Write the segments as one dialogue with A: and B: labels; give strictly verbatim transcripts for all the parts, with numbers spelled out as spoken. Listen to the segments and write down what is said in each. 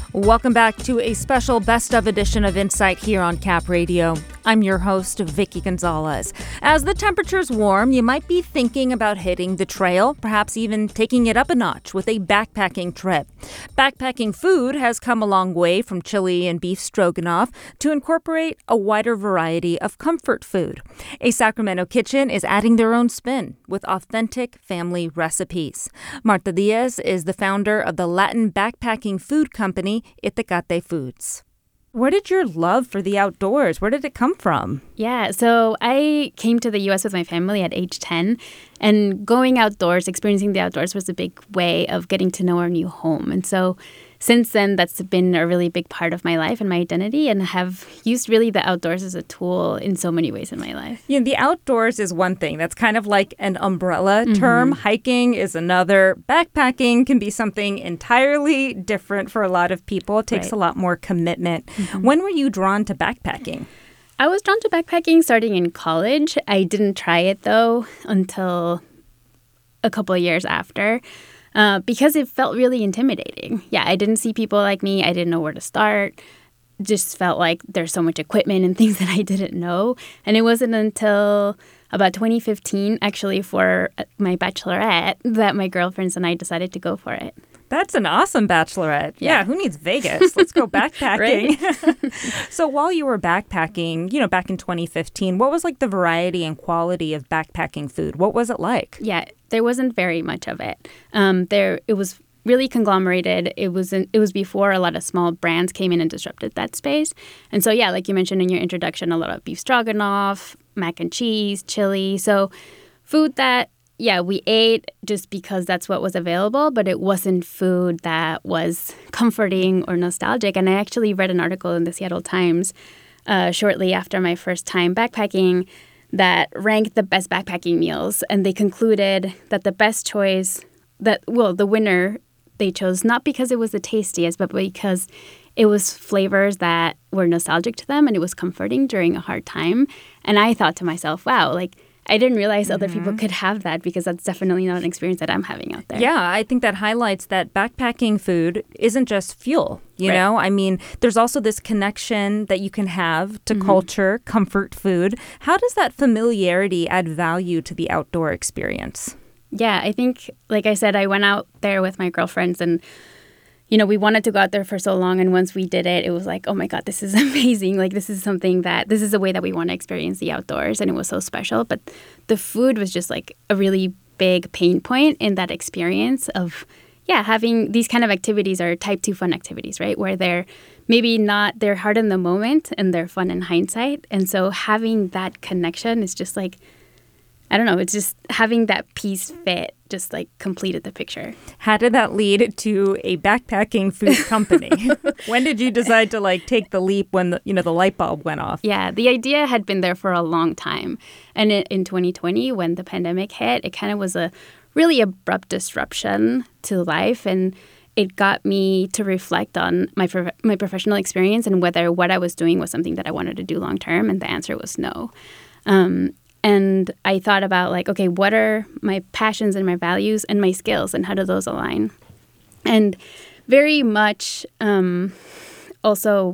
A: Welcome back to a special Best of edition of Insight here on Cap Radio. I'm your host, Vicky Gonzalez. As the temperatures warm, you might be thinking about hitting the trail, perhaps even taking it up a notch with a backpacking trip. Backpacking food has come a long way from chili and beef stroganoff to incorporate a wider variety of comfort food. A Sacramento kitchen is adding their own spin with authentic family recipes. Marta Diaz is the founder of the Latin backpacking food company, Itacate Foods. Where did your love for the outdoors, where did it come from?
B: Yeah, so I came to the U S with my family at age ten, and going outdoors, experiencing the outdoors was a big way of getting to know our new home. And so since then, that's been a really big part of my life and my identity, and have used really the outdoors as a tool in so many ways in my life.
A: You know, the outdoors is one thing. That's kind of like an umbrella term. Mm-hmm. Hiking is another. Backpacking can be something entirely different for a lot of people. It takes right. a lot more commitment. Mm-hmm. When were you drawn to backpacking?
B: I was drawn to backpacking starting in college. I didn't try it, though, until a couple of years after. Uh, because it felt really intimidating. Yeah, I didn't see people like me. I didn't know where to start. Just felt like there's so much equipment and things that I didn't know. And it wasn't until about twenty fifteen, actually, for my bachelorette, that my girlfriends and I decided to go for it.
A: That's an awesome bachelorette. Yeah, yeah, who needs Vegas? Let's go backpacking. So while you were backpacking, you know, back in twenty fifteen, what was like the variety and quality of backpacking food? What was it like?
B: Yeah, there wasn't very much of it. Um, there, it was really conglomerated. It was in, it was before a lot of small brands came in and disrupted that space. And so, yeah, like you mentioned in your introduction, a lot of beef stroganoff, mac and cheese, chili. So food that, yeah, we ate just because that's what was available, but it wasn't food that was comforting or nostalgic. And I actually read an article in the Seattle Times uh, shortly after my first time backpacking that ranked the best backpacking meals. And they concluded that the best choice, that well, the winner they chose not because it was the tastiest, but because it was flavors that were nostalgic to them and it was comforting during a hard time. And I thought to myself, wow, like, I didn't realize mm-hmm. other people could have that, because that's definitely not an experience that I'm having out there.
A: Yeah, I think that highlights that backpacking food isn't just fuel, you right. know? I mean, there's also this connection that you can have to mm-hmm. culture, comfort food. How does that familiarity add value to the outdoor experience?
B: Yeah, I think, like I said, I went out there with my girlfriends, and you know, we wanted to go out there for so long, and once we did it, it was like, oh my God, this is amazing. Like, this is something that, this is a way that we want to experience the outdoors, and it was so special. But the food was just like a really big pain point in that experience of, yeah, having these kind of activities are type two fun activities, right? Where they're maybe not, they're hard in the moment and they're fun in hindsight. And so having that connection is just like, I don't know, it's just having that piece fit just like completed the picture.
A: How did that lead to a backpacking food company? When did you decide to like take the leap when the, you know, the light bulb went off?
B: Yeah, the idea had been there for a long time. And in twenty twenty, when the pandemic hit, it kind of was a really abrupt disruption to life. And it got me to reflect on my pro- my professional experience and whether what I was doing was something that I wanted to do long term. And the answer was no. Um, And I thought about, like, okay, what are my passions and my values and my skills, and how do those align? And very much um, also,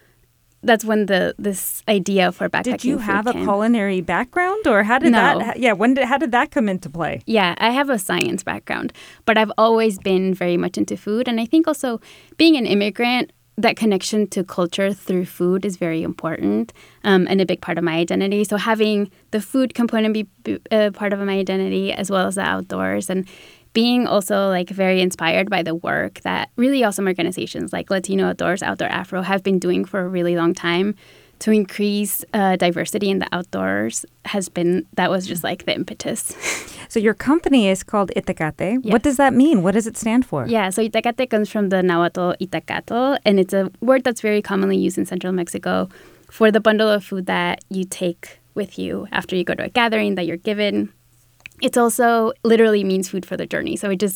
B: that's when the this idea for backpacking
A: Did you
B: food
A: have a
B: came.
A: culinary background, or how did
B: No.
A: that? Yeah, when did how did that come into play?
B: Yeah, I have a science background, but I've always been very much into food. And I think also being an immigrant, that connection to culture through food is very important um, and a big part of my identity. So having the food component be, be a part of my identity, as well as the outdoors, and being also like very inspired by the work that really awesome organizations like Latino Outdoors, Outdoor Afro have been doing for a really long time to increase uh, diversity in the outdoors has been, that was just like the impetus.
A: So your company is called Itacate.
B: Yes.
A: What does that mean? What does it stand for?
B: Yeah, so Itacate comes from the Nahuatl Itacatl, and it's a word that's very commonly used in central Mexico for the bundle of food that you take with you after you go to a gathering that you're given. It also literally means food for the journey. So it just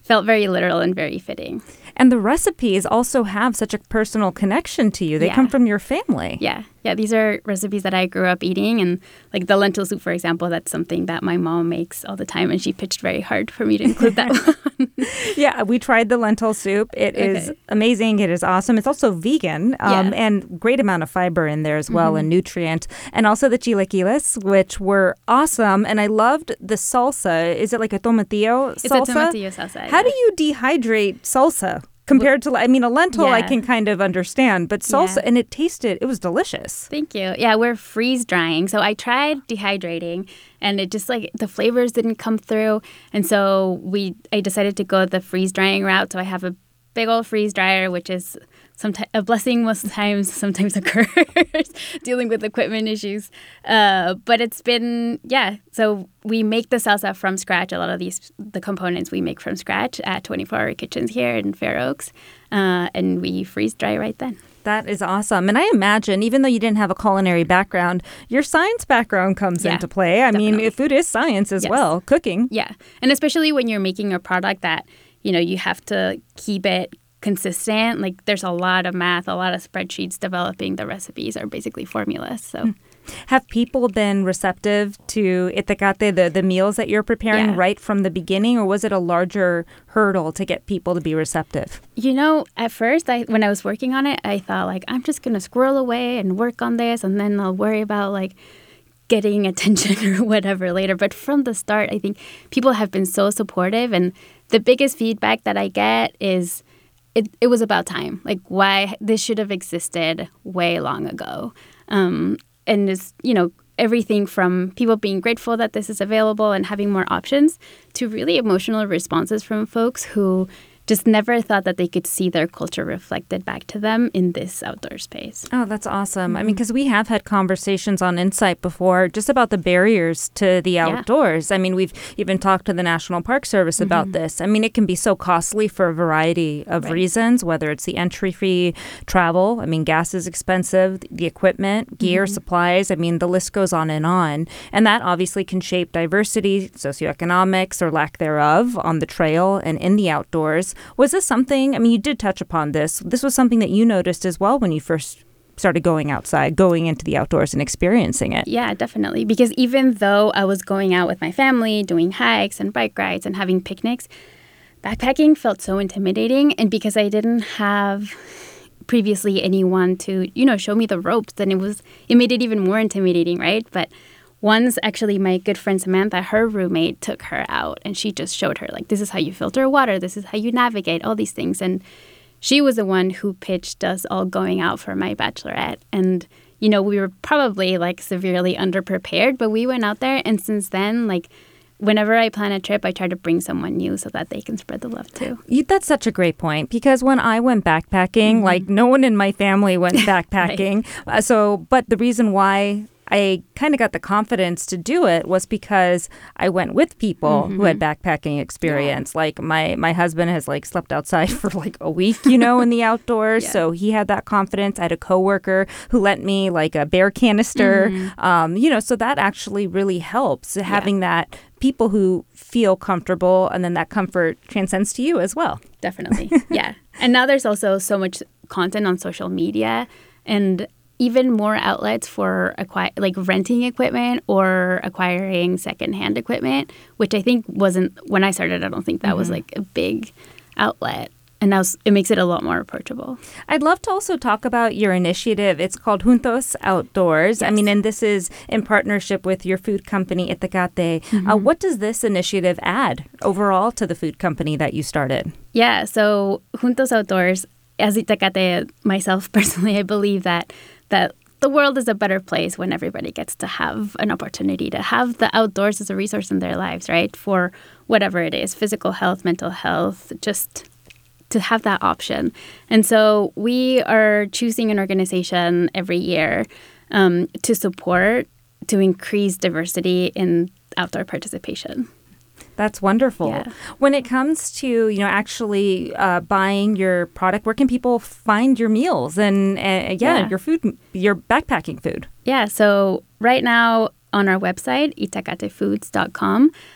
B: felt very literal and very fitting.
A: And the recipes also have such a personal connection to you. They
B: Yeah.
A: come from your family.
B: Yeah. Yeah. These are recipes that I grew up eating. And like the lentil soup, for example, that's something that my mom makes all the time. And she pitched very hard for me to include that one.
A: Yeah, we tried the lentil soup. It
B: Okay.
A: is amazing. It is awesome. It's also vegan um,
B: Yeah.
A: and great amount of fiber in there as well mm-hmm. and nutrient. And also the chilaquiles, which were awesome. And I loved the salsa. Is it like a tomatillo salsa?
B: It's a tomatillo salsa.
A: How do you dehydrate salsa? Compared to, I mean, a lentil
B: yeah.
A: I can kind of understand, but salsa,
B: Yeah.
A: and it tasted, it was delicious.
B: Thank you. Yeah, we're freeze drying. So I tried dehydrating and it just like the flavors didn't come through. And so we, I decided to go the freeze drying route. So I have a big old freeze dryer, which is sometimes a blessing most times, sometimes a curse, dealing with equipment issues. Uh, but it's been, yeah. So we make the salsa from scratch. A lot of these, the components we make from scratch at twenty-four hour Kitchens here in Fair Oaks. Uh, and we freeze dry right then.
A: That is awesome. And I imagine, even though you didn't have a culinary background, your science background comes
B: Yeah,
A: into play. I
B: definitely.
A: mean, food is science as
B: Yes.
A: well, cooking.
B: Yeah. And especially when you're making a product that, you know, you have to keep it consistent. Like there's a lot of math, a lot of spreadsheets developing the recipes are basically formulas. So
A: have people been receptive to itacate, the, the meals that you're preparing
B: Yeah.
A: right from the beginning, or was it a larger hurdle to get people to be receptive?
B: You know, at first, I when I was working on it, I thought like, I'm just going to squirrel away and work on this and then I'll worry about like getting attention or whatever later. But from the start, I think people have been so supportive. And the biggest feedback that I get is it, it was about time. Like why this should have existed way long ago. Um, and it's, you know, everything from people being grateful that this is available and having more options to really emotional responses from folks who just never thought that they could see their culture reflected back to them in this outdoor space.
A: Oh, that's awesome. Mm-hmm. I mean, because we have had conversations on Insight before just about the barriers to the outdoors. Yeah. I mean, we've even talked to the National Park Service mm-hmm. about this. I mean, it can be so costly for a variety of right. reasons, whether it's the entry fee, travel. I mean, gas is expensive, the equipment, gear, mm-hmm. supplies. I mean, the list goes on and on. And that obviously can shape diversity, socioeconomics, or lack thereof on the trail and in the outdoors. Was this something, I mean, you did touch upon this. This was something that you noticed as well when you first started going outside, going into the outdoors and experiencing it.
B: Yeah, definitely. Because even though I was going out with my family, doing hikes and bike rides and having picnics, backpacking felt so intimidating. And because I didn't have previously anyone to, you know, show me the ropes, then it was, it made it even more intimidating, right? But once actually my good friend Samantha, her roommate, took her out and she just showed her, like, this is how you filter water, this is how you navigate, all these things. And she was the one who pitched us all going out for my bachelorette. And, you know, we were probably, like, severely underprepared, but we went out there. And since then, like, whenever I plan a trip, I try to bring someone new so that they can spread the love too.
A: You, that's such a great point, because when I went backpacking, mm-hmm. like, no one in my family went backpacking. right. uh, so, but the reason why I kind of got the confidence to do it was because I went with people mm-hmm. who had backpacking experience. Yeah. Like my, my husband has like slept outside for like a week, you know, in the outdoors. Yeah. So he had that confidence. I had a coworker who lent me like a bear canister, mm-hmm. um, you know, so that actually really helps, having yeah. that people who feel comfortable, and then that comfort transcends to you as well.
B: Definitely. Yeah. And now there's also so much content on social media and even more outlets for acquire, like renting equipment or acquiring secondhand equipment, which I think wasn't, when I started, I don't think that mm-hmm. was like a big outlet. And now it makes it a lot more approachable.
A: I'd love to also talk about your initiative. It's called Juntos Outdoors. Yes. I mean, and this is in partnership with your food company, Itacate. Mm-hmm. Uh, what does this initiative add overall to the food company that you started?
B: Yeah, so Juntos Outdoors, as Itacate, myself personally, I believe that that the world is a better place when everybody gets to have an opportunity to have the outdoors as a resource in their lives, right? For whatever it is, physical health, mental health, just to have that option. And so we are choosing an organization every year um, to support, to increase diversity in outdoor participation.
A: That's wonderful.
B: Yeah.
A: When it comes to, you know, actually uh, buying your product, where can people find your meals and, uh, yeah, yeah, your food, your backpacking food?
B: Yeah. So right now on our website, itacate foods dot com,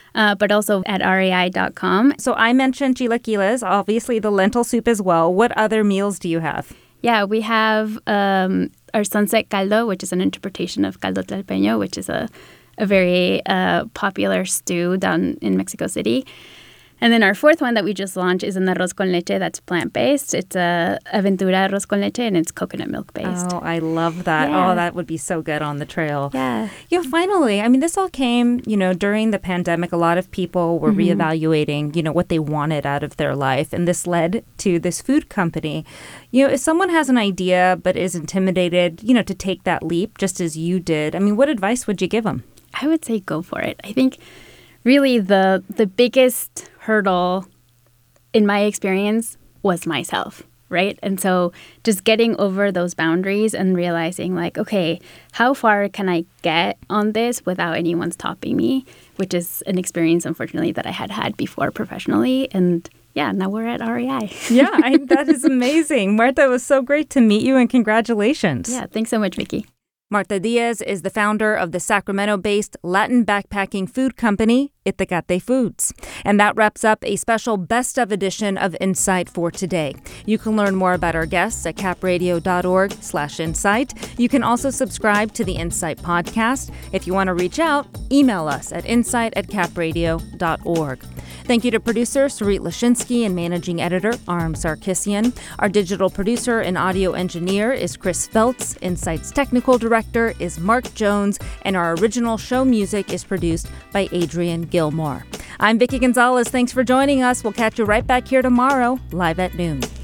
B: uh, but also at R A I dot com.
A: So I mentioned chilaquiles, obviously the lentil soup as well. What other meals do you have?
B: Yeah, we have um, our sunset caldo, which is an interpretation of caldo tlalpeño, which is a, a very uh, popular stew down in Mexico City. And then our fourth one that we just launched is an arroz con leche that's plant-based. It's a Aventura arroz con leche, and it's coconut milk-based.
A: Oh, I love that.
B: Yeah.
A: Oh, that would be so good on the trail.
B: Yeah.
A: Yeah, finally. I mean, this all came, you know, during the pandemic. A lot of people were mm-hmm. reevaluating, you know, what they wanted out of their life. And this led to this food company. You know, if someone has an idea but is intimidated, you know, to take that leap, just as you did, I mean, what advice would you give them?
B: I would say go for it. I think really the the biggest hurdle in my experience was myself, right? And so just getting over those boundaries and realizing like, okay, how far can I get on this without anyone stopping me, which is an experience, unfortunately, that I had had before professionally. And yeah, now we're at R A I.
A: Yeah, I, that is amazing. Marta, it was so great to meet you and congratulations.
B: Yeah, thanks so much, Vicky.
A: Marta Diaz is the founder of the Sacramento-based Latin backpacking food company, Itacate Foods. And that wraps up a special best of edition of Insight for today. You can learn more about our guests at capradio.org slash insight. You can also subscribe to the Insight podcast. If you want to reach out, email us at insight at capradio dot org. Thank you to producer Sarit Lashinsky and managing editor Aram Sarkisian. Our digital producer and audio engineer is Chris Feltz. Insight's technical director is Mark Jones. And our original show music is produced by Adrian Gilmore. I'm Vicky Gonzalez. Thanks for joining us. We'll catch you right back here tomorrow, live at noon.